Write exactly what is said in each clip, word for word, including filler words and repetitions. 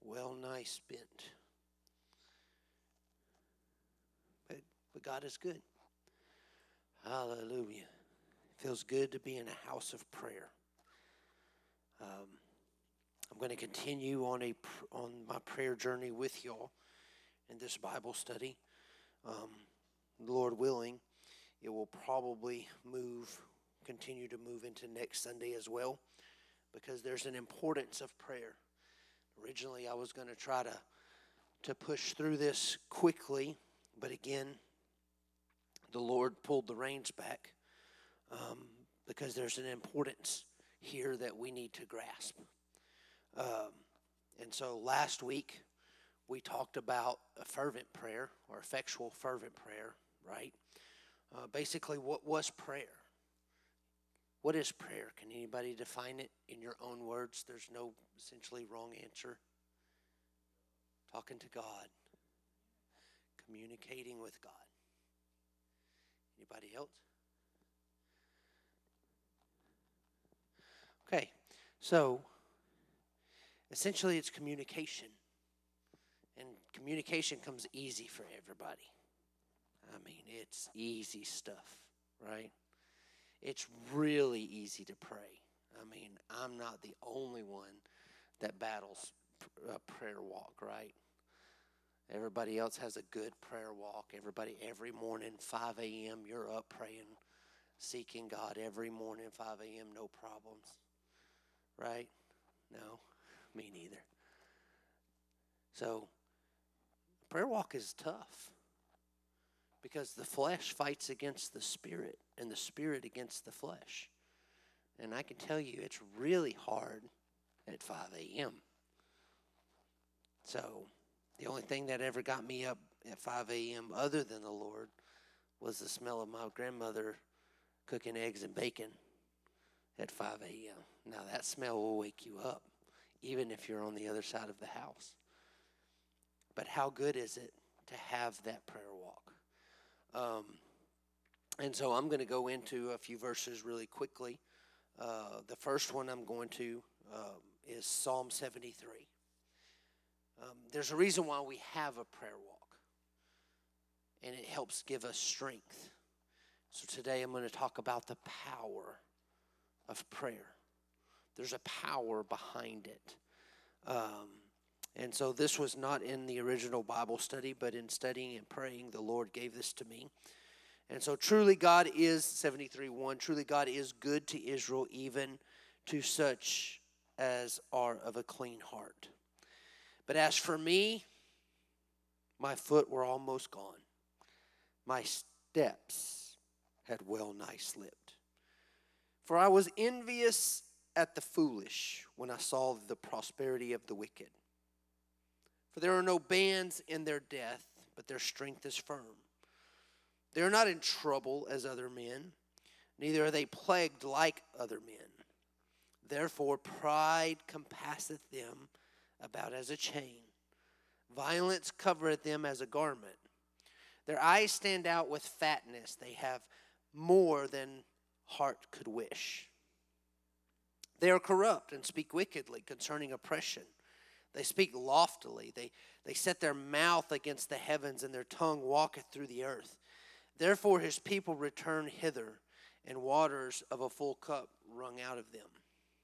well nigh spent. But, but God is good. Hallelujah. It feels good to be in a house of prayer. Um, I'm going to continue on a on my prayer journey with y'all in this Bible study. Um, Lord willing, it will probably move, continue to move into next Sunday as well, because there's an importance of prayer. Originally, I was going to try to to push through this quickly, but again, the Lord pulled the reins back um, because there's an importance here that we need to grasp. Um, and so last week, we talked about a fervent prayer or effectual fervent prayer, right? Uh, basically, what was prayer? What is prayer? Can anybody define it in your own words? There's no essentially wrong answer. Talking to God. Communicating with God. Anybody else? Okay, so essentially it's communication. And communication comes easy for everybody. I mean, it's easy stuff, right? It's really easy to pray. I mean, I'm not the only one that battles a prayer walk, right? Everybody else has a good prayer walk. Everybody, every morning, five a.m., you're up praying, seeking God every morning, five a.m., no problems, right? No, me neither. So, prayer walk is tough because the flesh fights against the spirit and the spirit against the flesh. And I can tell you it's really hard at five a.m. So the only thing that ever got me up at five a.m. other than the Lord was the smell of my grandmother cooking eggs and bacon at five a.m. Now that smell will wake you up, even if you're on the other side of the house. But how good is it to have that prayer walk? Um, and so I'm going to go into a few verses really quickly. Uh, the first one I'm going to um, is Psalm seventy-three. Um, there's a reason why we have a prayer walk, and it helps give us strength. So today I'm going to talk about the power of prayer. There's a power behind it. Um, and so this was not in the original Bible study, but in studying and praying, the Lord gave this to me. And so truly God is, seventy-three one, truly God is good to Israel, even to such as are of a clean heart. But as for me, my foot were almost gone. My steps had well nigh slipped. For I was envious at the foolish when I saw the prosperity of the wicked. For there are no bands in their death, but their strength is firm. They are not in trouble as other men, neither are they plagued like other men. Therefore pride compasseth them about as a chain. Violence covereth them as a garment. Their eyes stand out with fatness. They have more than heart could wish. They are corrupt and speak wickedly concerning oppression. They speak loftily. They, they set their mouth against the heavens, and their tongue walketh through the earth. Therefore his people return hither, and waters of a full cup wrung out of them.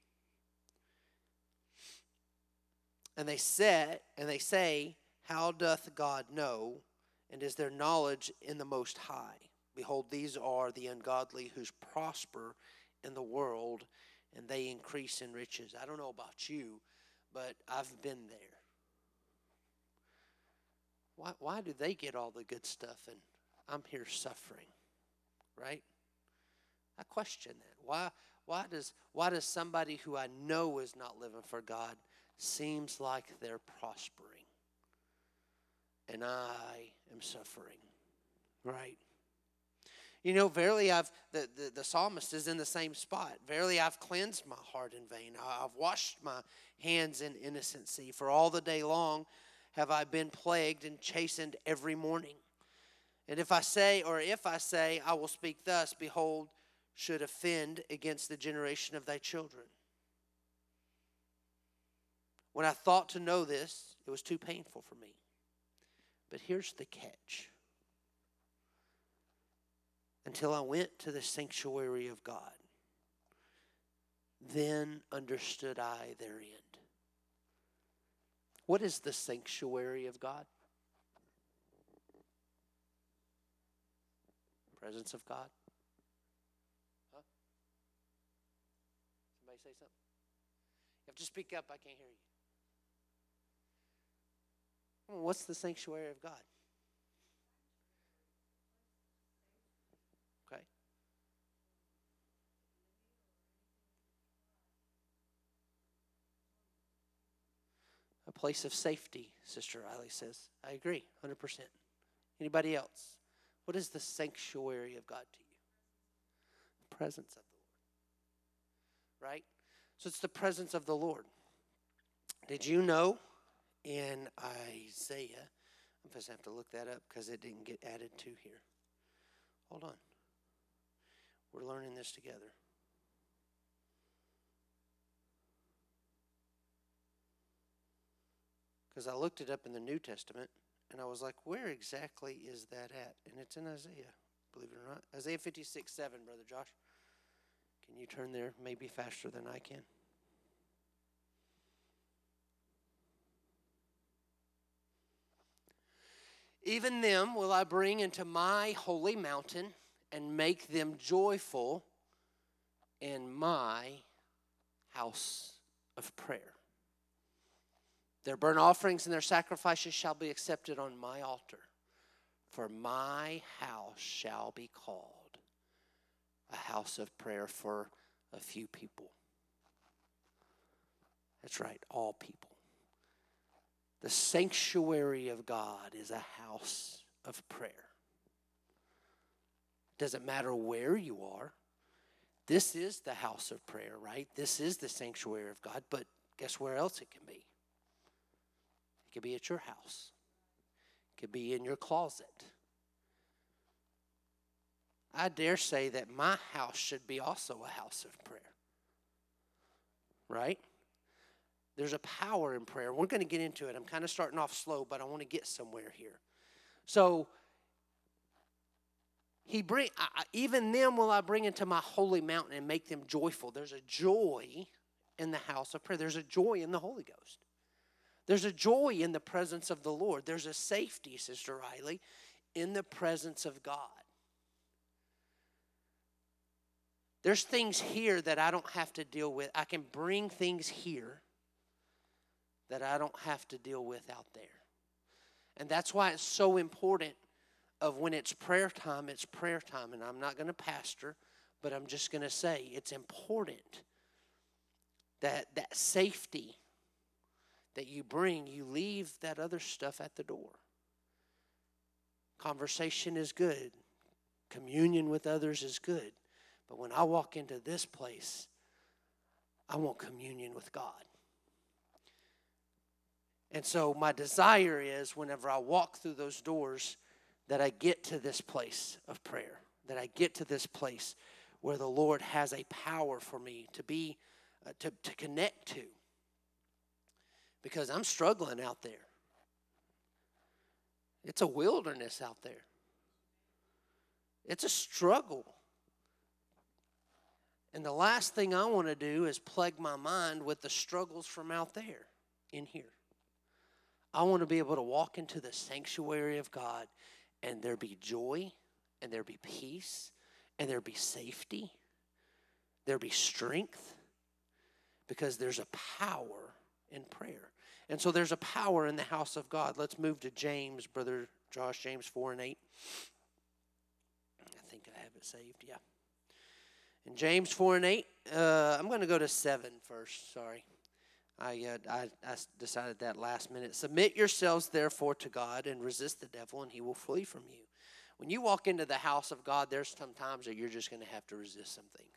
And they said, and they say, how doth God know? And is there knowledge in the Most High? Behold, these are the ungodly who prosper in the world, and they increase in riches. I don't know about you, but I've been there. Why, why do they get all the good stuff and I'm here suffering, right? I question that. Why, why does, why does somebody who I know is not living for God seems like they're prospering and I am suffering, right? You know, verily I've, the, the, the psalmist is in the same spot. Verily I've cleansed my heart in vain. I've washed my hands in innocency. For all the day long have I been plagued and chastened every morning. And if I say, or if I say, I will speak thus, behold, should offend against the generation of thy children. When I thought to know this, it was too painful for me. But here's the catch. Until I went to the sanctuary of God, then understood I their end. What is the sanctuary of God? Presence of God. Huh? Somebody say something? You have to speak up. I can't hear you. What's the sanctuary of God? Okay. A place of safety, Sister Riley says. I agree, one hundred percent. Anybody else? What is the sanctuary of God to you? The presence of the Lord. Right? So it's the presence of the Lord. Did you know in Isaiah, I'm just going to have to look that up because it didn't get added to here. Hold on. We're learning this together. Because I looked it up in the New Testament, and I was like, where exactly is that at? And it's in Isaiah, believe it or not. Isaiah fifty-six seven, Brother Josh. Can you turn there maybe faster than I can? Even them will I bring into my holy mountain and make them joyful in my house of prayer. Their burnt offerings and their sacrifices shall be accepted on my altar. For my house shall be called a house of prayer for a few people. That's right, all people. The sanctuary of God is a house of prayer. It doesn't matter where you are. This is the house of prayer, right? This is the sanctuary of God, but guess where else it can be? It could be at your house. It could be in your closet. I dare say that my house should be also a house of prayer. Right? There's a power in prayer. We're going to get into it. I'm kind of starting off slow, but I want to get somewhere here. So, he bring I, even them will I bring into my holy mountain and make them joyful. There's a joy in the house of prayer. There's a joy in the Holy Ghost. There's a joy in the presence of the Lord. There's a safety, Sister Riley, in the presence of God. There's things here that I don't have to deal with. I can bring things here that I don't have to deal with out there. And that's why it's so important of when it's prayer time, it's prayer time. And I'm not going to pastor, but I'm just going to say it's important that that safety that you bring, you leave that other stuff at the door. Conversation is good. Communion with others is good. But when I walk into this place, I want communion with God. And so my desire is whenever I walk through those doors that I get to this place of prayer, that I get to this place where the Lord has a power for me to be, uh, to, to connect to. Because I'm struggling out there. It's a wilderness out there. It's a struggle. And the last thing I want to do is plague my mind with the struggles from out there in here. I want to be able to walk into the sanctuary of God and there be joy and there be peace and there be safety. There be strength because there's a power in prayer. And so there's a power in the house of God. Let's move to James, Brother Josh, James four and eight. I think I have it saved, yeah. In James four and eight, uh, I'm going to go to seven first, sorry. I, uh, I, I decided that last minute. Submit yourselves, therefore, to God and resist the devil, and he will flee from you. When you walk into the house of God, there's some times that you're just going to have to resist some things.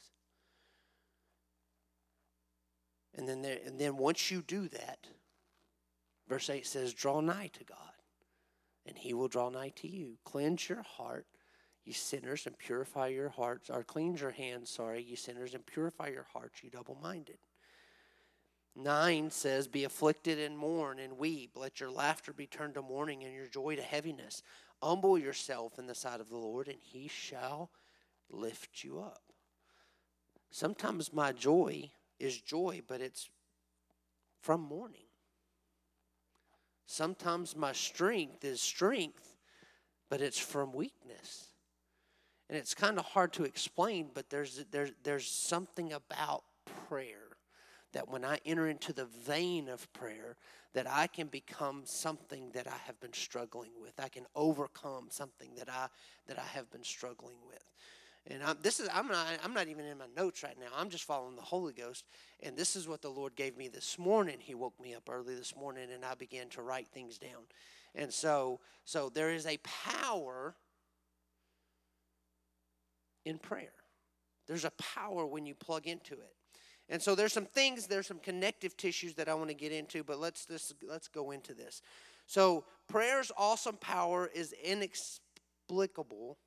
And then, there, and then once you do that, verse eight says, draw nigh to God, and he will draw nigh to you. Cleanse your heart, you sinners, and purify your hearts. Or cleanse your hands, sorry, you sinners, and purify your hearts, you double-minded. nine says, be afflicted and mourn and weep. Let your laughter be turned to mourning and your joy to heaviness. Humble yourself in the sight of the Lord, and he shall lift you up. Sometimes my joy is joy, but it's from mourning. Sometimes my strength is strength, but it's from weakness. And it's kind of hard to explain, but there's, there's, there's something about prayer that when I enter into the vein of prayer, that I can become something that I have been struggling with. I can overcome something that I that I have been struggling with. And I'm, this is I'm not I'm not even in my notes right now. I'm just following the Holy Ghost. And this is what the Lord gave me this morning. He woke me up early this morning, and I began to write things down. And so so there is a power in prayer. There's a power when you plug into it. And so there's some things, there's some connective tissues that I want to get into, but let's just, let's go into this. So prayer's awesome power is inexplicable.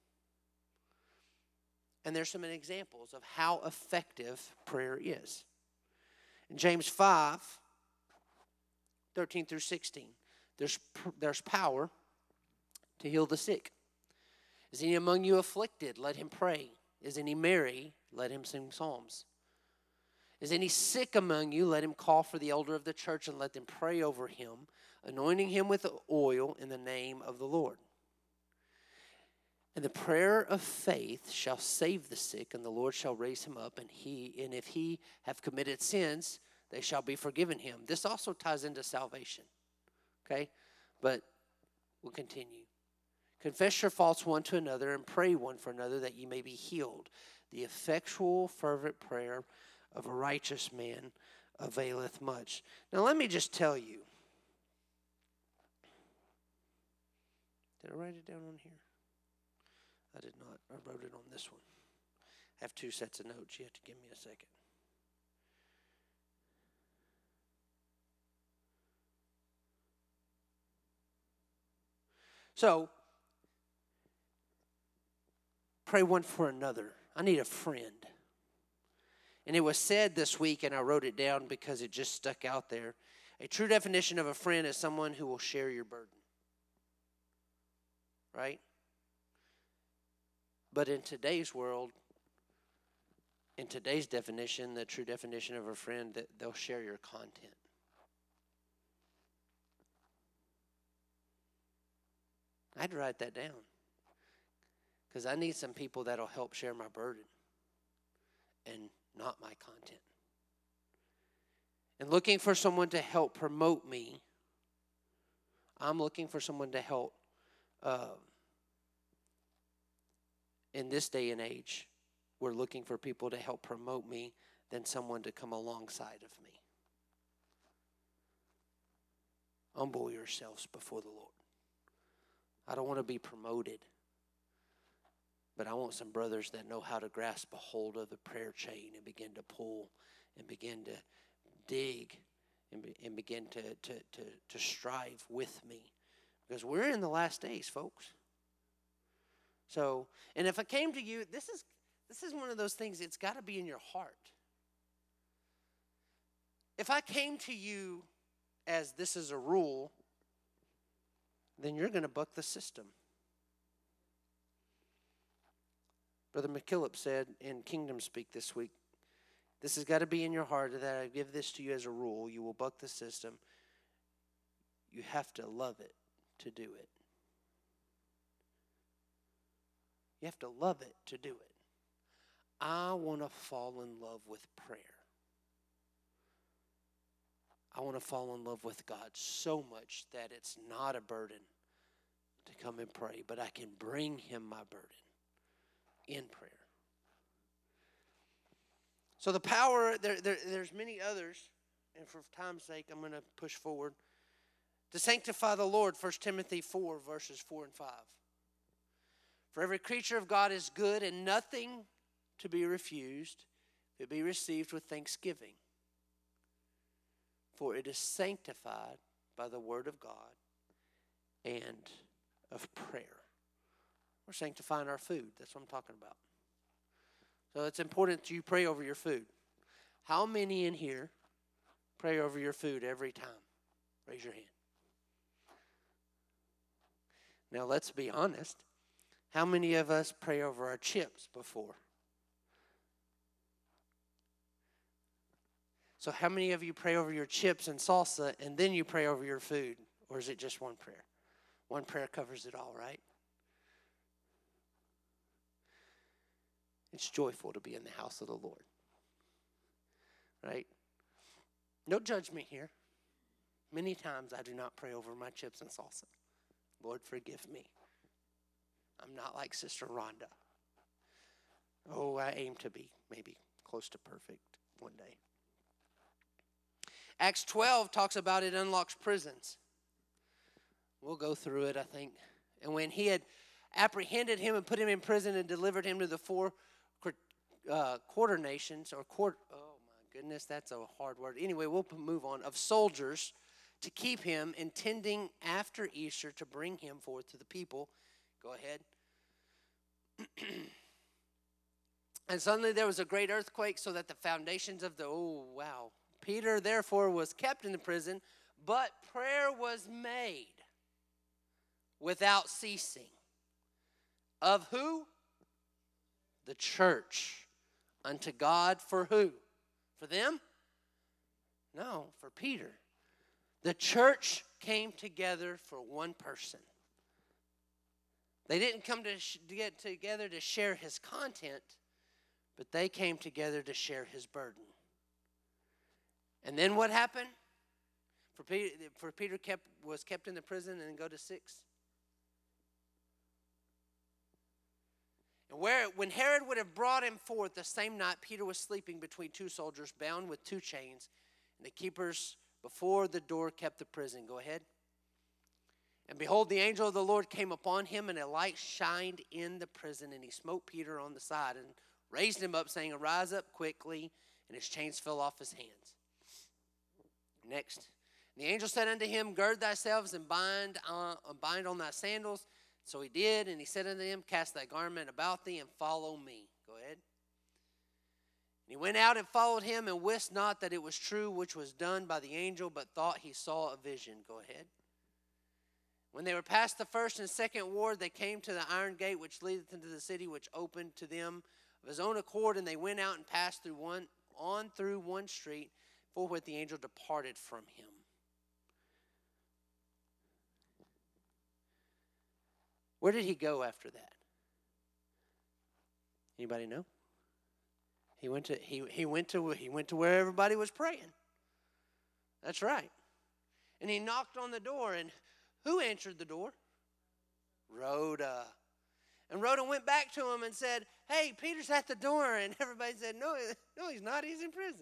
And there's some examples of how effective prayer is. In James five, thirteen through sixteen, there's, there's power to heal the sick. Is any among you afflicted? Let him pray. Is any merry? Let him sing psalms. Is any sick among you? Let him call for the elder of the church and let them pray over him, anointing him with oil in the name of the Lord. And the prayer of faith shall save the sick, and the Lord shall raise him up, and he and if he have committed sins, they shall be forgiven him. This also ties into salvation. Okay? But we'll continue. Confess your faults one to another and pray one for another that ye may be healed. The effectual, fervent prayer of a righteous man availeth much. Now let me just tell you. Did I write it down on here? I did not. I wrote it on this one. I have two sets of notes. You have to give me a second. So, pray one for another. I need a friend. And it was said this week, and I wrote it down because it just stuck out there. A true definition of a friend is someone who will share your burden. Right? But in today's world, in today's definition, the true definition of a friend, that they'll share your content. I'd write that down. Because I need some people that'll help share my burden. And not my content. And looking for someone to help promote me. I'm looking for someone to help uh, in this day and age. We're looking for people to help promote me than someone to come alongside of me. Humble yourselves before the Lord. I don't want to be promoted. But I want some brothers that know how to grasp a hold of the prayer chain and begin to pull and begin to dig and, be, and begin to, to, to, to strive with me. Because we're in the last days, folks. So, and if I came to you, this is this is one of those things, it's got to be in your heart. If I came to you as this is a rule, then you're going to buck the system. Brother McKillop said in Kingdom Speak this week, this has got to be in your heart that I give this to you as a rule. You will buck the system. You have to love it to do it. You have to love it to do it. I want to fall in love with prayer. I want to fall in love with God so much that it's not a burden to come and pray, but I can bring him my burden in prayer. So the power, there, there, there's many others, and for time's sake, I'm going to push forward. To sanctify the Lord, First Timothy four, verses four and five. For every creature of God is good and nothing to be refused, if it be received with thanksgiving. For it is sanctified by the word of God and of prayer. We're sanctifying our food. That's what I'm talking about. So it's important that you pray over your food. How many in here pray over your food every time? Raise your hand. Now, let's be honest. How many of us pray over our chips before? So how many of you pray over your chips and salsa and then you pray over your food? Or is it just one prayer? One prayer covers it all, right? It's joyful to be in the house of the Lord. Right? No judgment here. Many times I do not pray over my chips and salsa. Lord, forgive me. I'm not like Sister Rhonda. Oh, I aim to be maybe close to perfect one day. Acts twelve talks about it unlocks prisons. We'll go through it, I think. And when he had apprehended him and put him in prison and delivered him to the four uh, quarter nations, or court, oh my goodness, that's a hard word. Anyway, we'll move on, of soldiers to keep him, intending after Easter to bring him forth to the people. Go ahead. And suddenly there was a great earthquake, so that the foundations of the, oh wow. Peter therefore was kept in the prison, but prayer was made without ceasing. Of who? The church. Unto God for who? For them? No, for Peter. The church came together for one person. They didn't come to, sh- to get together to share his content, but they came together to share his burden. And then what happened? For Peter, for Peter kept, was kept in the prison, and then go to six. And where, when Herod would have brought him forth the same night, Peter was sleeping between two soldiers, bound with two chains, and the keepers before the door kept the prison. Go ahead. And behold, the angel of the Lord came upon him, and a light shined in the prison, and he smote Peter on the side and raised him up, saying, Arise up quickly, and his chains fell off his hands. Next. And the angel said unto him, Gird thyself and bind on, bind on thy sandals. So he did, and he said unto him, Cast thy garment about thee, and follow me. Go ahead. And he went out and followed him, and wist not that it was true which was done by the angel, but thought he saw a vision. Go ahead. When they were past the first and second ward, they came to the iron gate which leadeth into the city, which opened to them of his own accord, and they went out and passed through one on through one street, forthwith the angel departed from him. Where did he go after that? Anybody know? He went to he he went to he went to where everybody was praying. That's right. And he knocked on the door, and who answered the door? Rhoda. And Rhoda went back to him and said, Hey, Peter's at the door. And everybody said, No, no, he's not. He's in prison.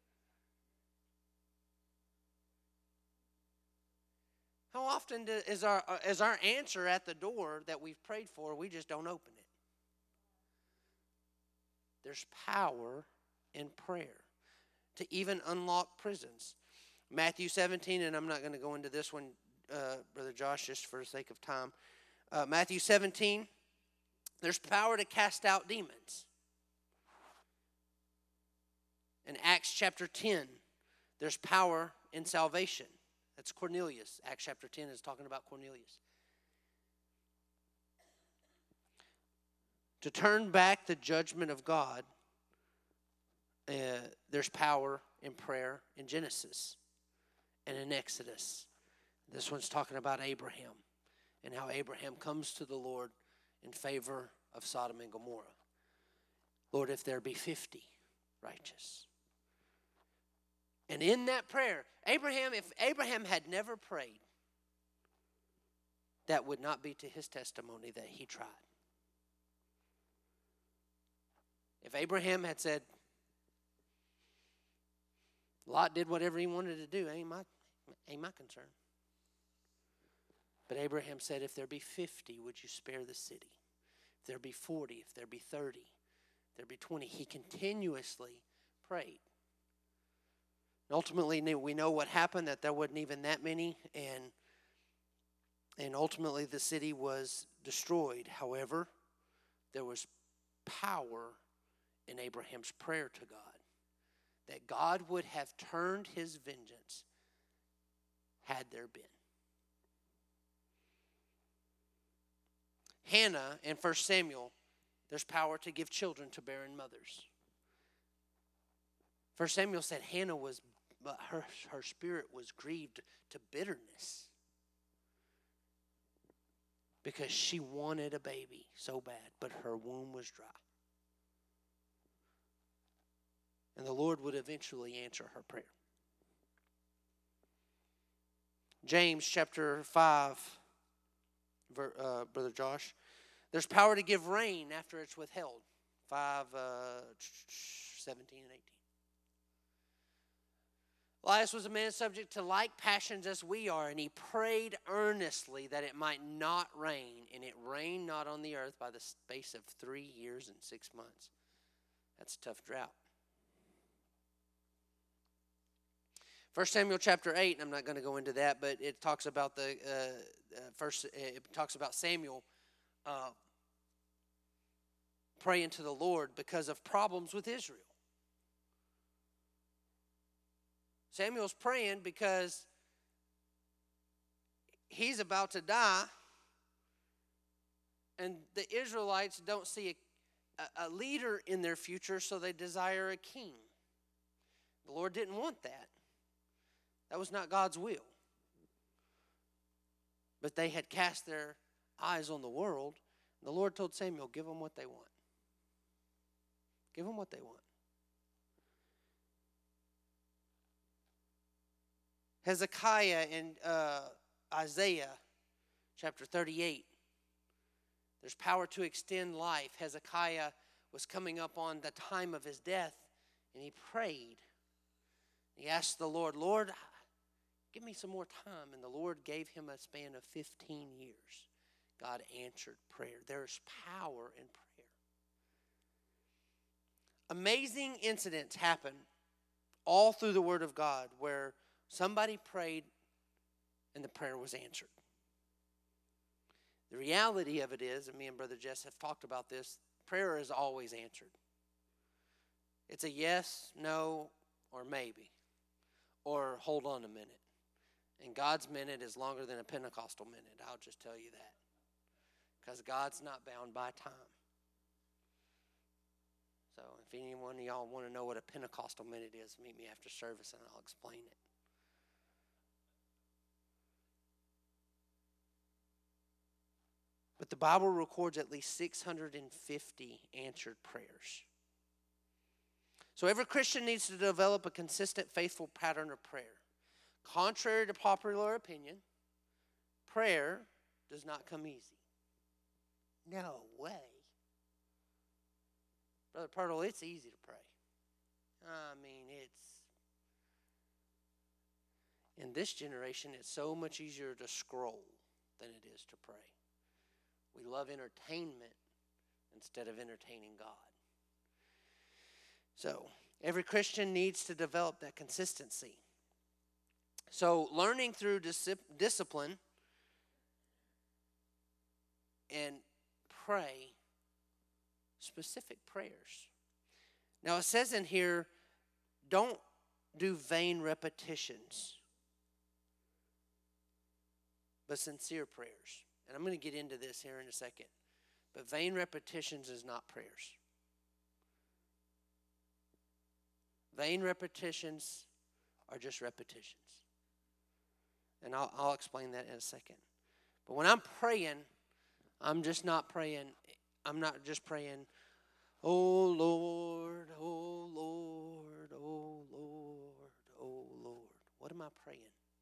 How often do, is our is our answer at the door that we've prayed for, we just don't open it? There's power in prayer to even unlock prisons. Matthew seventeen, and I'm not going to go into this one, uh, Brother Josh, just for the sake of time. Uh, Matthew seventeen, there's power to cast out demons. In Acts chapter ten, there's power in salvation. That's Cornelius. Acts chapter ten is talking about Cornelius. To turn back the judgment of God, uh, there's power in prayer in Genesis and in Exodus. This one's talking about Abraham and how Abraham comes to the Lord in favor of Sodom and Gomorrah. Lord, if there be fifty righteous. And in that prayer, Abraham, if Abraham had never prayed, that would not be to his testimony that he tried. If Abraham had said, Lot did whatever he wanted to do, ain't my, ain't my concern. But Abraham said, if there be fifty, would you spare the city? If there be forty, if there be thirty, if there be twenty, he continuously prayed. Ultimately, we know what happened, that there wasn't even that many, and, and ultimately the city was destroyed. However, there was power in Abraham's prayer to God that God would have turned his vengeance had there been. Hannah in First Samuel, there's power to give children to barren mothers. First Samuel said Hannah was, but her, her spirit was grieved to bitterness because she wanted a baby so bad, but her womb was dry. And the Lord would eventually answer her prayer. James chapter five, uh, Brother Josh. There's power to give rain after it's withheld. five, uh, seventeen and eighteen. Elias was a man subject to like passions as we are, and he prayed earnestly that it might not rain. And it rained not on the earth by the space of three years and six months. That's a tough drought. First Samuel chapter eight, and I'm not going to go into that, but it talks about the uh, uh, first. It talks about Samuel uh, praying to the Lord because of problems with Israel. Samuel's praying because he's about to die, and the Israelites don't see a, a leader in their future, so they desire a king. The Lord didn't want that. That was not God's will. But they had cast their eyes on the world. The Lord told Samuel, give them what they want. Give them what they want. Hezekiah in uh, Isaiah chapter thirty-eight. There's power to extend life. Hezekiah was coming up on the time of his death, and he prayed. He asked the Lord, Lord, give me some more time. And the Lord gave him a span of fifteen years. God answered prayer. There's power in prayer. Amazing incidents happen all through the Word of God where somebody prayed and the prayer was answered. The reality of it is, and me and Brother Jess have talked about this, prayer is always answered. It's a yes, no, or maybe. Or hold on a minute. And God's minute is longer than a Pentecostal minute. I'll just tell you that. Because God's not bound by time. So if anyone of y'all want to know what a Pentecostal minute is, meet me after service and I'll explain it. But the Bible records at least six hundred fifty answered prayers. So every Christian needs to develop a consistent, faithful pattern of prayer. Contrary to popular opinion, prayer does not come easy. No way. Brother Purtle, it's easy to pray. I mean, it's... In this generation, it's so much easier to scroll than it is to pray. We love entertainment instead of entertaining God. So, every Christian needs to develop that consistency. So, learning through dis- discipline and pray specific prayers. Now, it says in here, don't do vain repetitions, but sincere prayers. And I'm going to get into this here in a second. But vain repetitions is not prayers. Vain repetitions are just repetitions. And I'll, I'll explain that in a second. But when I'm praying, I'm just not praying. I'm not just praying, oh Lord, oh Lord, oh Lord, oh Lord. What am I praying?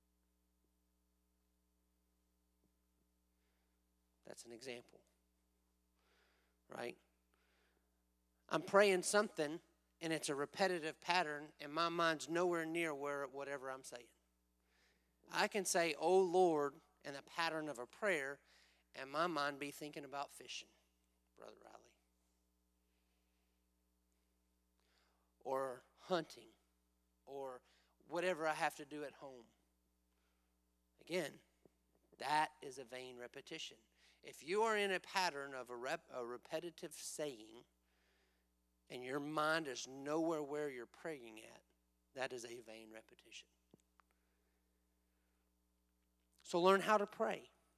That's an example, right? I'm praying something, and it's a repetitive pattern, and my mind's nowhere near where whatever I'm saying. I can say, oh Lord, in a pattern of a prayer, and my mind be thinking about fishing, Brother Riley. Or hunting, or whatever I have to do at home. Again, that is a vain repetition. If you are in a pattern of a, rep, a repetitive saying, and your mind is nowhere where you're praying at, That is a vain repetition. So learn how to pray.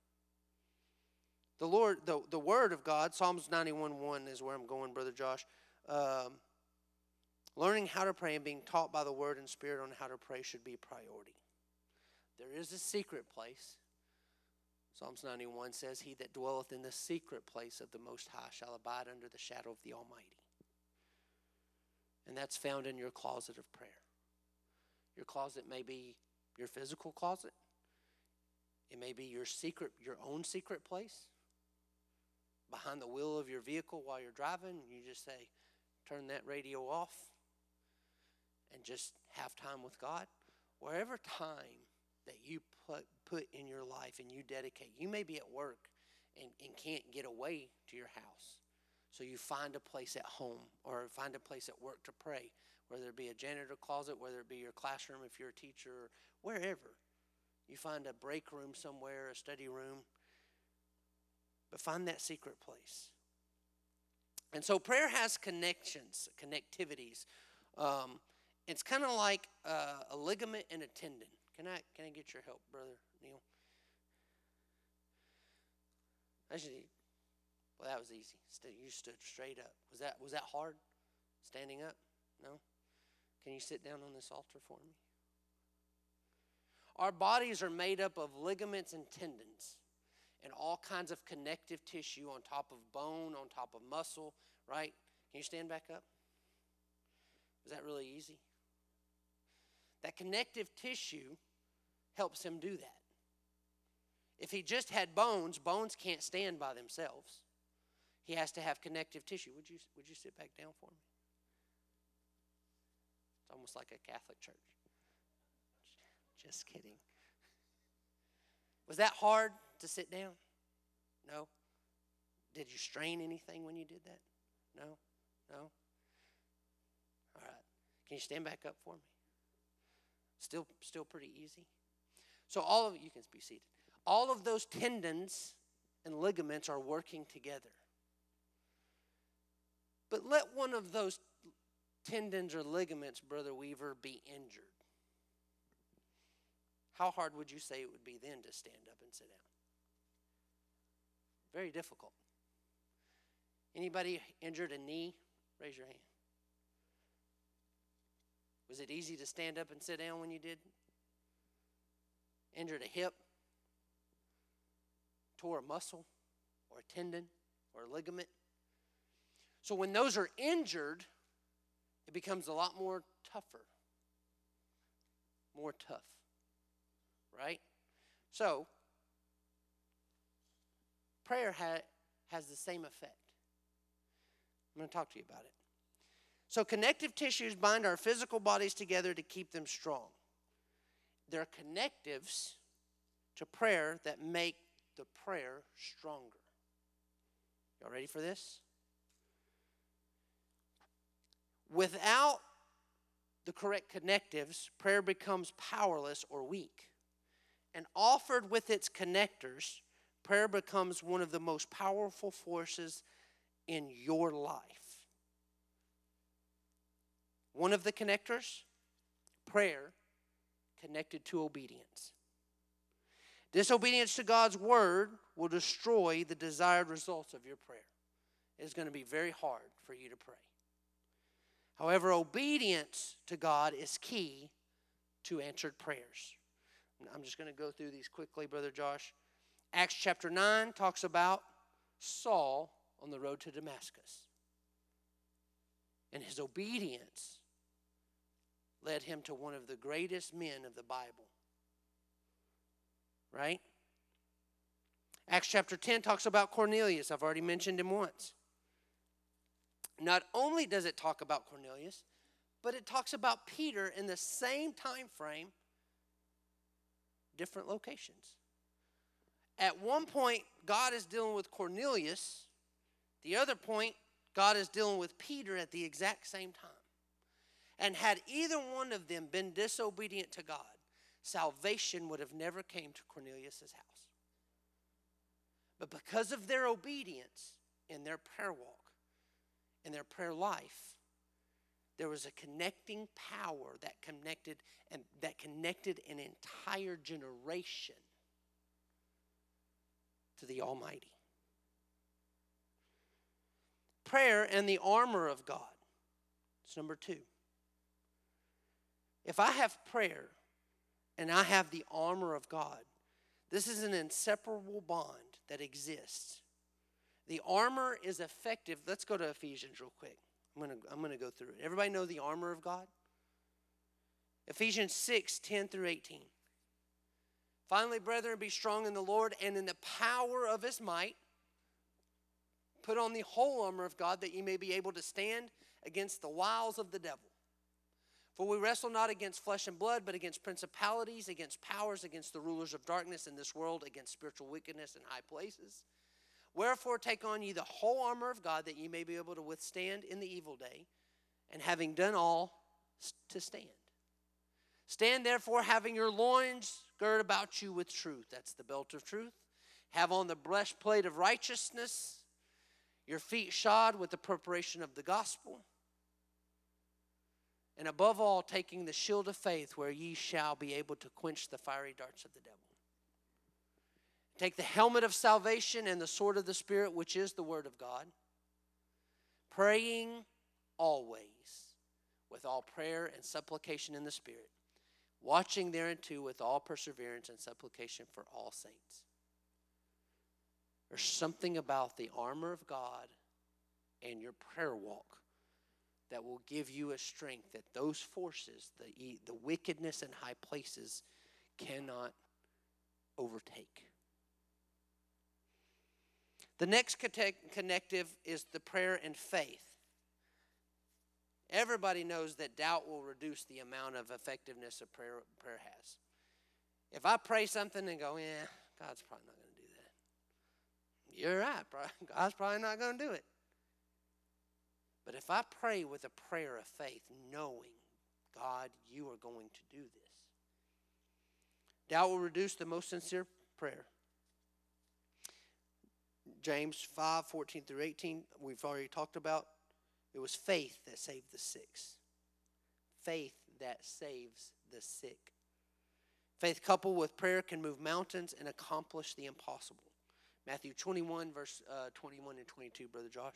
The Lord, the, the Word of God, Psalms ninety-one one is where I'm going, Brother Josh. Um, learning how to pray and being taught by the Word and Spirit on how to pray should be a priority. There is a secret place. Psalms ninety-one says, "He that dwelleth in the secret place of the Most High shall abide under the shadow of the Almighty." And that's found in your closet of prayer. Your closet may be your physical closet. It may be your secret, your own secret place. Behind the wheel of your vehicle while you're driving, you just say, turn that radio off and just have time with God. Wherever time that you put, put in your life and you dedicate, you may be at work and, and can't get away to your house. So you find a place at home or find a place at work to pray, whether it be a janitor closet, whether it be your classroom if you're a teacher, or wherever. You find a break room somewhere, a study room, but find that secret place. And so prayer has connections, connectivities. Um, it's kind of like uh, a ligament and a tendon. Can I can I get your help, Brother Neil? Actually, well, that was easy. You stood straight up. Was that was that hard? Standing up? No? Can you sit down on this altar for me? Our bodies are made up of ligaments and tendons and all kinds of connective tissue on top of bone, on top of muscle, right? Can you stand back up? Was that really easy? That connective tissue helps him do that. If he just had bones, bones can't stand by themselves. He has to have connective tissue. Would you, would you sit back down for me? It's almost like a Catholic church. Just kidding. Was that hard to sit down? No. Did you strain anything when you did that? No? No? All right. Can you stand back up for me? Still, still pretty easy. So all of you can be seated. All of those tendons and ligaments are working together. But let one of those tendons or ligaments, Brother Weaver, be injured. How hard would you say it would be then to stand up and sit down? Very difficult. Anybody injured a knee? Raise your hand. Was it easy to stand up and sit down when you did? Injured a hip? Tore a muscle? Or a tendon? Or a ligament? So when those are injured, it becomes a lot more tougher. More tough. Right? So, prayer ha- has the same effect. I'm going to talk to you about it. So, connective tissues bind our physical bodies together to keep them strong. They're connectives to prayer that make the prayer stronger. Y'all ready for this? Without the correct connectives, prayer becomes powerless or weak. And offered with its connectors, prayer becomes one of the most powerful forces in your life. One of the connectors, prayer connected to obedience. Disobedience to God's word will destroy the desired results of your prayer. It's going to be very hard for you to pray. However, obedience to God is key to answered prayers. I'm just going to go through these quickly, Brother Josh. Acts chapter nine talks about Saul on the road to Damascus. And his obedience led him to one of the greatest men of the Bible. Right? Acts chapter ten talks about Cornelius. I've already mentioned him once. Not only does it talk about Cornelius, but it talks about Peter in the same time frame, different locations. At one point, God is dealing with Cornelius. The other point, God is dealing with Peter at the exact same time. And had either one of them been disobedient to God, salvation would have never came to Cornelius' house. But because of their obedience in their prayer walk, in their prayer life, there was a connecting power that connected and that connected an entire generation to the Almighty. Prayer and the armor of God. It's number two. If I have prayer and I have the armor of God, this is an inseparable bond that exists. The armor is effective. Let's go to Ephesians real quick. I'm going to I'm going to go through it. Everybody know the armor of God? Ephesians six, ten through eighteen. Finally, brethren, be strong in the Lord and in the power of his might. Put on the whole armor of God that ye may be able to stand against the wiles of the devil. For we wrestle not against flesh and blood, but against principalities, against powers, against the rulers of darkness in this world, against spiritual wickedness in high places. Wherefore take on ye the whole armor of God, that ye may be able to withstand in the evil day, and having done all, to stand. Stand therefore, having your loins girt about you with truth. That's the belt of truth. Have on the breastplate of righteousness, your feet shod with the preparation of the gospel. And above all, taking the shield of faith, where ye shall be able to quench the fiery darts of the devil. Take the helmet of salvation and the sword of the Spirit, which is the word of God. Praying always with all prayer and supplication in the Spirit. Watching thereunto with all perseverance and supplication for all saints. There's something about the armor of God and your prayer walk that will give you a strength that those forces, the, the wickedness in high places, cannot overtake. The next connective is the prayer and faith. Everybody knows that doubt will reduce the amount of effectiveness a prayer, prayer has. If I pray something and go, yeah, God's probably not going to do that. You're right, God's probably not going to do it. But if I pray with a prayer of faith, knowing, God, you are going to do this, doubt will reduce the most sincere prayer. James five, fourteen through eighteen, we've already talked about. It was faith that saved the sick. Faith that saves the sick. Faith coupled with prayer can move mountains and accomplish the impossible. Matthew twenty-one, verse uh, twenty-one and twenty-two, Brother Josh.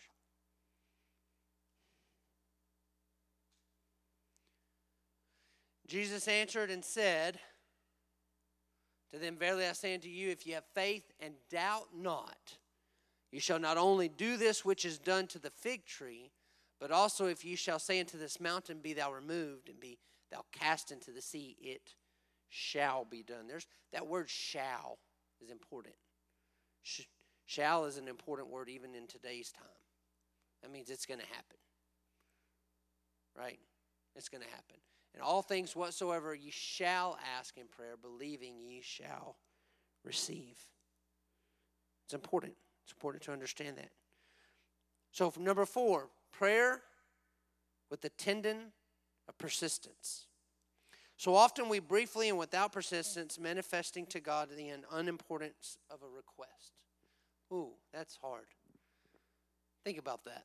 Jesus answered and said to them, verily I say unto you, if you have faith and doubt not, you shall not only do this which is done to the fig tree, but also if you shall say unto this mountain, be thou removed, and be thou cast into the sea, it shall be done. There's that word shall is important. Sh- shall is an important word even in today's time. That means it's going to happen. Right? It's going to happen. And all things whatsoever ye shall ask in prayer, believing ye shall receive. It's important. It's important to understand that. So number four, prayer with the tendon of persistence. So often we briefly and without persistence manifesting to God the unimportance of a request. Ooh, that's hard. Think about that.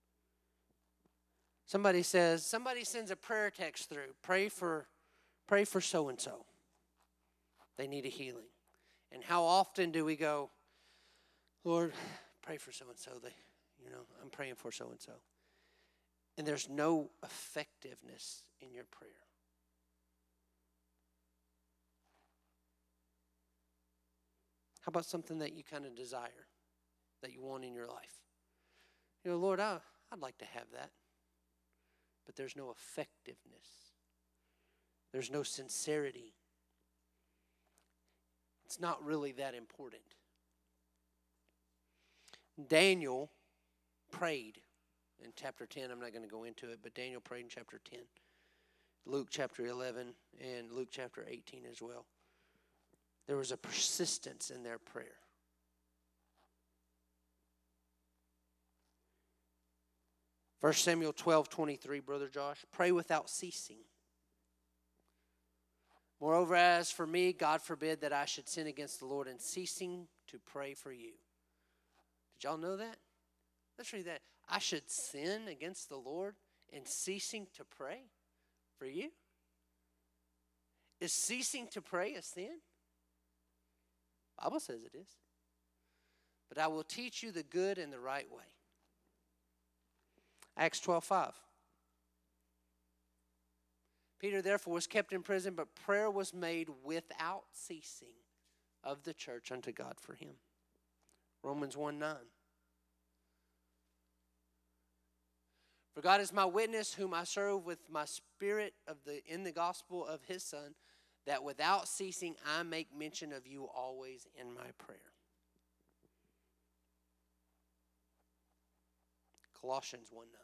Somebody says, somebody sends a prayer text through. Pray for, pray for so-and-so. They need a healing. And how often do we go, Lord, pray for so-and-so. They, you know, I'm praying for so-and-so. And there's no effectiveness in your prayer. How about something that you kind of desire, that you want in your life? You know, Lord, I, I'd like to have that. But there's no effectiveness. There's no sincerity. It's not really that important. Daniel prayed in chapter ten. I'm not going to go into it, but Daniel prayed in chapter ten. Luke chapter eleven and Luke chapter eighteen as well. There was a persistence in their prayer. First Samuel twelve twenty-three, Brother Josh. Pray without ceasing. Moreover, as for me, God forbid that I should sin against the Lord in ceasing to pray for you. Did y'all know that? Let's read that. I should sin against the Lord in ceasing to pray for you? Is ceasing to pray a sin? The Bible says it is. But I will teach you the good and the right way. Acts twelve five. Peter therefore was kept in prison, but prayer was made without ceasing of the church unto God for him. Romans one nine. For God is my witness, whom I serve with my spirit of the in the gospel of his Son, that without ceasing I make mention of you always in my prayer. Colossians one nine.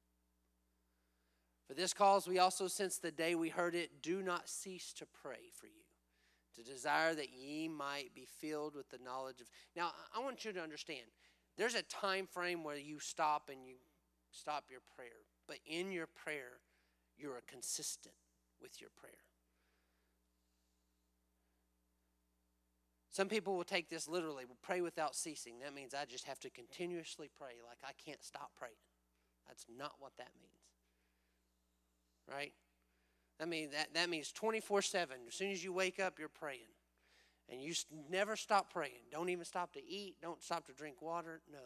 For this cause we also, since the day we heard it, do not cease to pray for you, to desire that ye might be filled with the knowledge of... Now, I want you to understand, there's a time frame where you stop and you stop your prayer. But in your prayer, you're consistent with your prayer. Some people will take this literally, pray without ceasing. That means I just have to continuously pray, like I can't stop praying. That's not what that means. Right? That means that, that means twenty-four seven. As soon as you wake up, you're praying. And you never stop praying. Don't even stop to eat. Don't stop to drink water. No.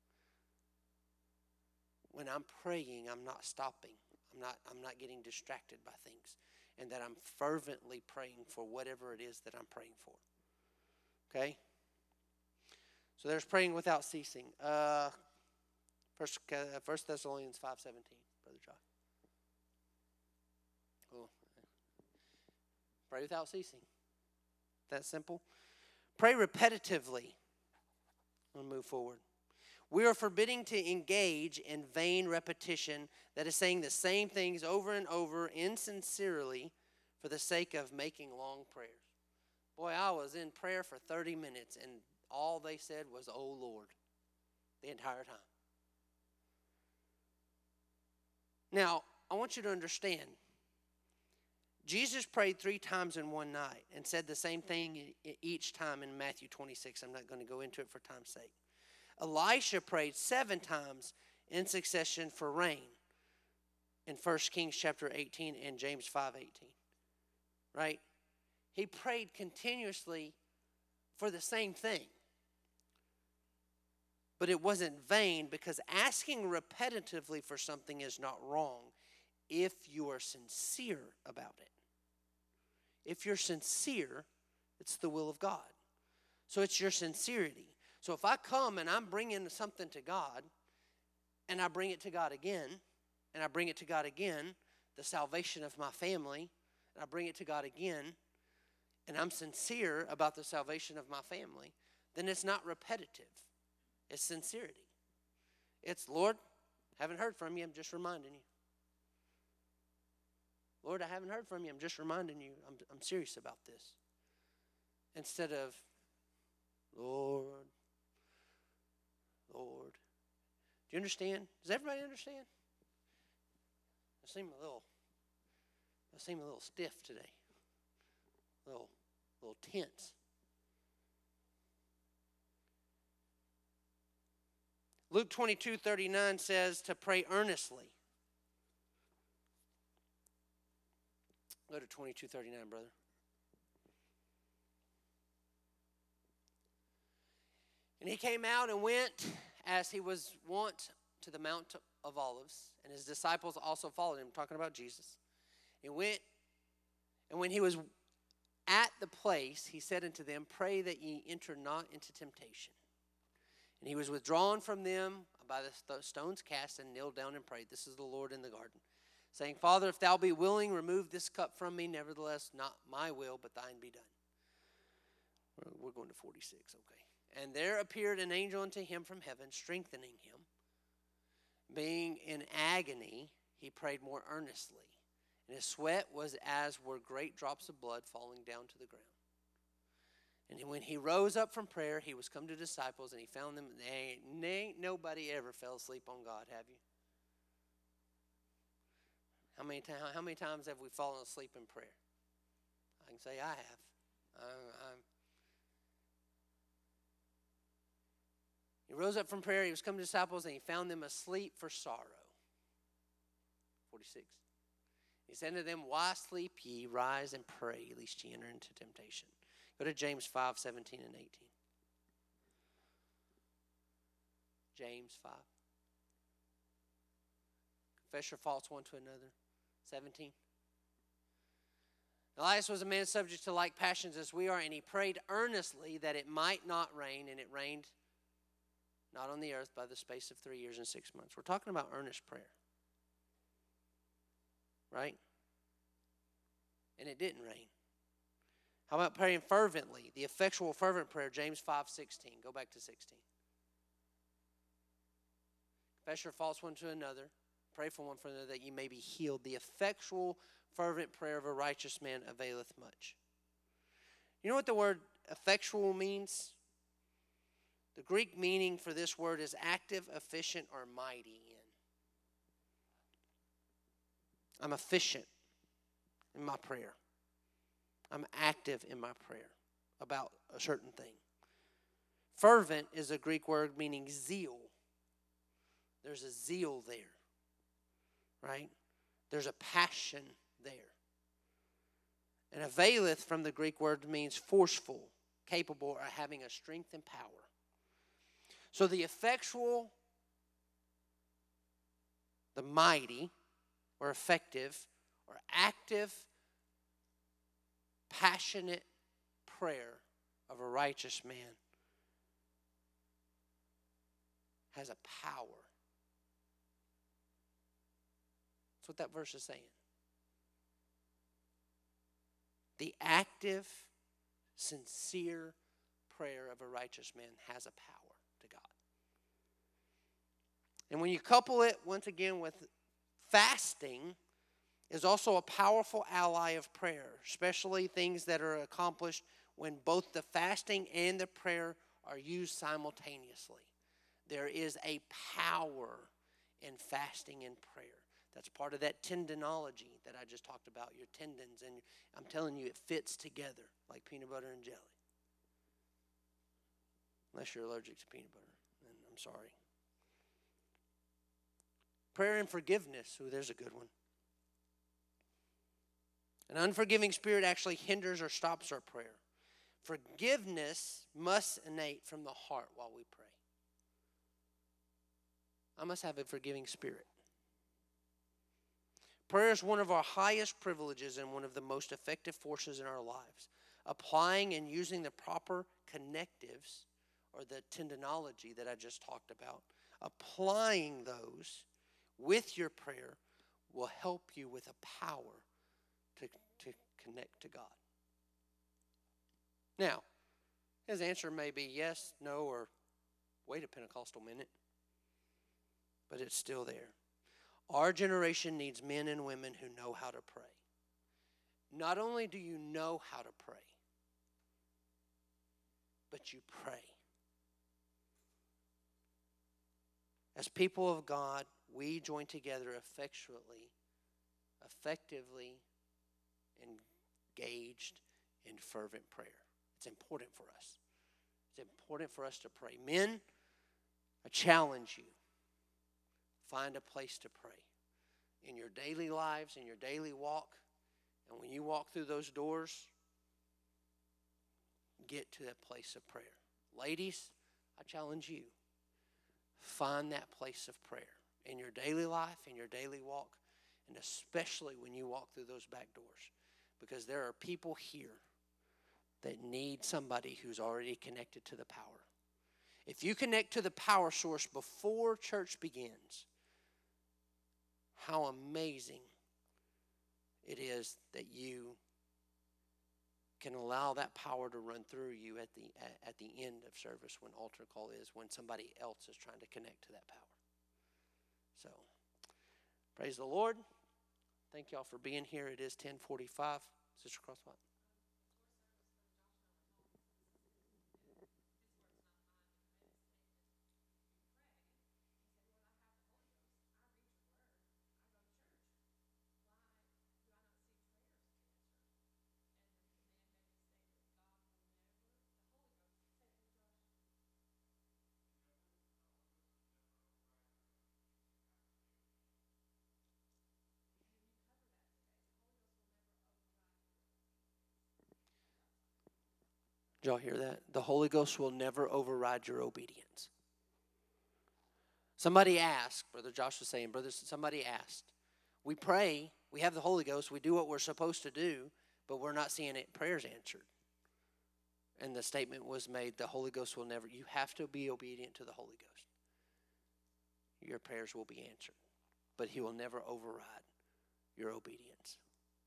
When I'm praying, I'm not stopping. I'm not, I'm not getting distracted by things. And that I'm fervently praying for whatever it is that I'm praying for. Okay? So there's praying without ceasing. Uh, First, uh, First Thessalonians five seventeen, Brother Josh. Cool. Pray without ceasing. That simple. Pray repetitively. We'll move forward. We are forbidding to engage in vain repetition, that is saying the same things over and over insincerely for the sake of making long prayers. Boy, I was in prayer for thirty minutes and all they said was, "Oh Lord," the entire time. Now, I want you to understand, Jesus prayed three times in one night and said the same thing each time in Matthew twenty-six. I'm not going to go into it for time's sake. Elisha prayed seven times in succession for rain in First Kings chapter eighteen and James five eighteen. Right? He prayed continuously for the same thing. But it wasn't vain, because asking repetitively for something is not wrong if you are sincere about it. If you're sincere, it's the will of God. So it's your sincerity. So if I come and I'm bringing something to God, and I bring it to God again, and I bring it to God again, the salvation of my family, and I bring it to God again, and I'm sincere about the salvation of my family, then it's not repetitive. It's sincerity. It's, "Lord, haven't heard from you. I'm just reminding you. Lord, I haven't heard from you. I'm just reminding you. I'm, I'm serious about this." Instead of, "Lord, Lord." Do you understand? Does everybody understand? I seem a little, I seem a little stiff today. A little, a little tense. Luke twenty-two thirty-nine says to pray earnestly. Go to twenty-two thirty-nine, brother. And he came out and went, as he was wont, to the Mount of Olives, and his disciples also followed him, talking about Jesus. He went, and when he was at the place, he said unto them, "Pray that ye enter not into temptation." And he was withdrawn from them by the stones cast, and kneeled down and prayed. This is the Lord in the garden, saying, "Father, if thou be willing, remove this cup from me. Nevertheless, not my will, but thine be done." We're going to forty-six, okay. And there appeared an angel unto him from heaven, strengthening him. Being in agony, he prayed more earnestly, and his sweat was as were great drops of blood falling down to the ground. And when he rose up from prayer, he was come to disciples, and he found them. They ain't, ain't nobody ever fell asleep on God, have you? How many, time, how many times have we fallen asleep in prayer? I can say I have. I, I'm, he rose up from prayer, he was come to disciples, and he found them asleep for sorrow. forty-six. He said to them, why sleep ye? Rise and pray, lest ye enter into temptation. Go to James five, seventeen and eighteen. James five. Confess your faults one to another. seventeen. Elias was a man subject to like passions as we are, and he prayed earnestly that it might not rain, and it rained not on the earth by the space of three years and six months. We're talking about earnest prayer. Right? And it didn't rain. How about praying fervently? The effectual fervent prayer, James five, sixteen. Go back to sixteen. Confess your faults one to another. Pray for one for another that you may be healed. The effectual fervent prayer of a righteous man availeth much. You know what the word effectual means? The Greek meaning for this word is active, efficient, or mighty in. I'm efficient in my prayer. I'm active in my prayer about a certain thing. Fervent is a Greek word meaning zeal. There's a zeal there, right? There's a passion there. And availeth from the Greek word means forceful, capable, or having a strength and power. So the effectual, the mighty, or effective, or active, passionate prayer of a righteous man has a power. That's what that verse is saying. The active, sincere prayer of a righteous man has a power to God. And when you couple it, once again, with fasting, is also a powerful ally of prayer, especially things that are accomplished when both the fasting and the prayer are used simultaneously. There is a power in fasting and prayer. That's part of that tendonology that I just talked about, your tendons. And I'm telling you, it fits together like peanut butter and jelly. Unless you're allergic to peanut butter, then I'm sorry. Prayer and forgiveness. Ooh, there's a good one. An unforgiving spirit actually hinders or stops our prayer. Forgiveness must emanate from the heart while we pray. I must have a forgiving spirit. Prayer is one of our highest privileges and one of the most effective forces in our lives. Applying and using the proper connectives, or the tendonology that I just talked about, applying those with your prayer will help you with a power to, to connect to God. Now, his answer may be yes, no, or wait a Pentecostal minute, but it's still there. Our generation needs men and women who know how to pray. Not only do you know how to pray, but you pray. As people of God, we join together effectually, effectively engaged in fervent prayer. It's important for us. It's important for us to pray. Men, I challenge you. Find a place to pray in your daily lives, in your daily walk. And when you walk through those doors, get to that place of prayer. Ladies, I challenge you. Find that place of prayer in your daily life, in your daily walk, and especially when you walk through those back doors. Because there are people here that need somebody who's already connected to the power. If you connect to the power source before church begins, how amazing it is that you can allow that power to run through you at the at the end of service when altar call is, when somebody else is trying to connect to that power. So, praise the Lord. Thank y'all for being here. It is ten forty-five. Sister Crosswhite. Did y'all hear that? The Holy Ghost will never override your obedience. Somebody asked, Brother Josh was saying, brother, somebody asked, we pray, we have the Holy Ghost, we do what we're supposed to do, but we're not seeing it, prayers answered. And the statement was made, the Holy Ghost will never, you have to be obedient to the Holy Ghost. Your prayers will be answered, but he will never override your obedience.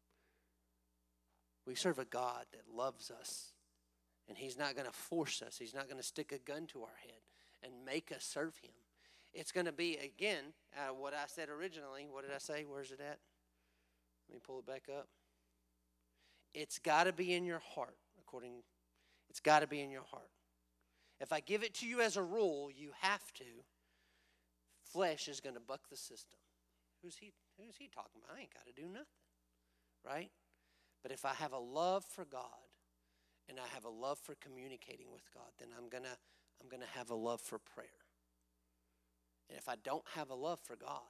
We serve a God that loves us, and he's not going to force us. He's not going to stick a gun to our head and make us serve him. It's going to be, again, uh, what I said originally. What did I say? Where's it at? Let me pull it back up. It's got to be in your heart, according, it's got to be in your heart. If I give it to you as a rule, you have to, flesh is going to buck the system. Who's he, who's he talking about? I ain't got to do nothing, right? But if I have a love for God and I have a love for communicating with God, then I'm going to I'm going to have a love for prayer. And if I don't have a love for God,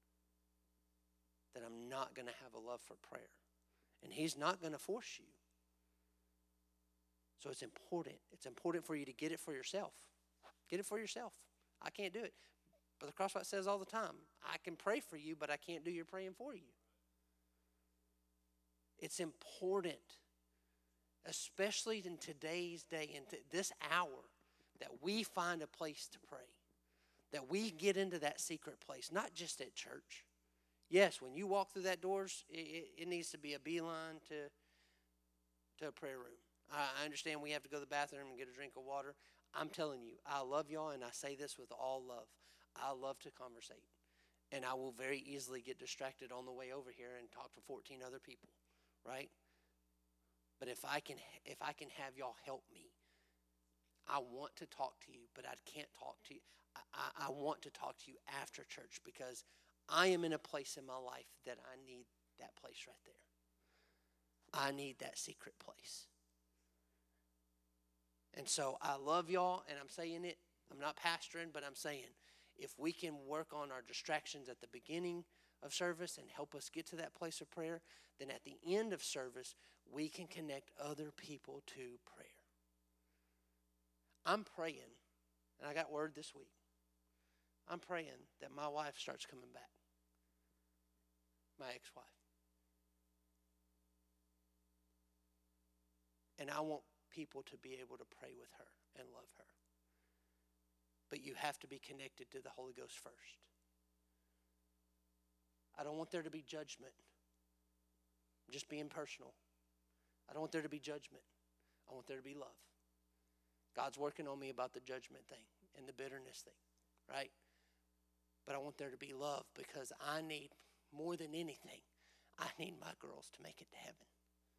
then I'm not going to have a love for prayer. And he's not going to force you. So it's important. It's important for you to get it for yourself. Get it for yourself. I can't do it. Brother Crosswhite says all the time, I can pray for you, but I can't do your praying for you. It's important, especially in today's day, in this hour, that we find a place to pray. That we get into that secret place, not just at church. Yes, when you walk through that doors, it, it needs to be a beeline to, to a prayer room. I understand we have to go to the bathroom and get a drink of water. I'm telling you, I love y'all, and I say this with all love. I love to conversate, and I will very easily get distracted on the way over here and talk to fourteen other people, right? But if I can, if I can have y'all help me, I want to talk to you, but I can't talk to you. I, I want to talk to you after church because I am in a place in my life that I need that place right there. I need that secret place. And so I love y'all, and I'm saying it. I'm not pastoring, but I'm saying if we can work on our distractions at the beginning of service and help us get to that place of prayer, then at the end of service, we can connect other people to prayer. I'm praying, and I got word this week. I'm praying that my wife starts coming back, my ex-wife. And I want people to be able to pray with her and love her. But you have to be connected to the Holy Ghost first. I don't want there to be judgment. I'm just being personal. I don't want there to be judgment. I want there to be love. God's working on me about the judgment thing and the bitterness thing, right? But I want there to be love because I need, more than anything, I need my girls to make it to heaven.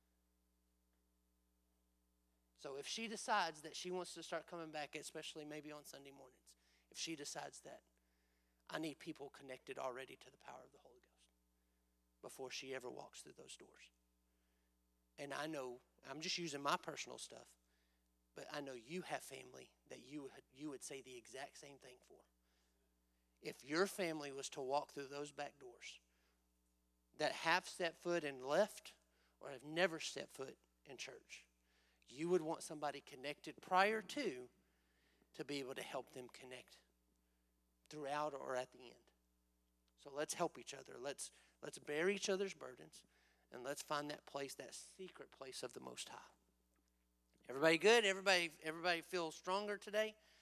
So if she decides that she wants to start coming back, especially maybe on Sunday mornings, if she decides that, I need people connected already to the power of the Holy Ghost before she ever walks through those doors. And I know, I'm just using my personal stuff, but I know you have family that you would, you would say the exact same thing for. If your family was to walk through those back doors that have stepped foot and left or have never stepped foot in church, you would want somebody connected prior to to be able to help them connect throughout or at the end. So let's help each other. Let's let's bear each other's burdens, and let's find that place, that secret place of the Most High. Everybody good? Everybody everybody feel stronger today?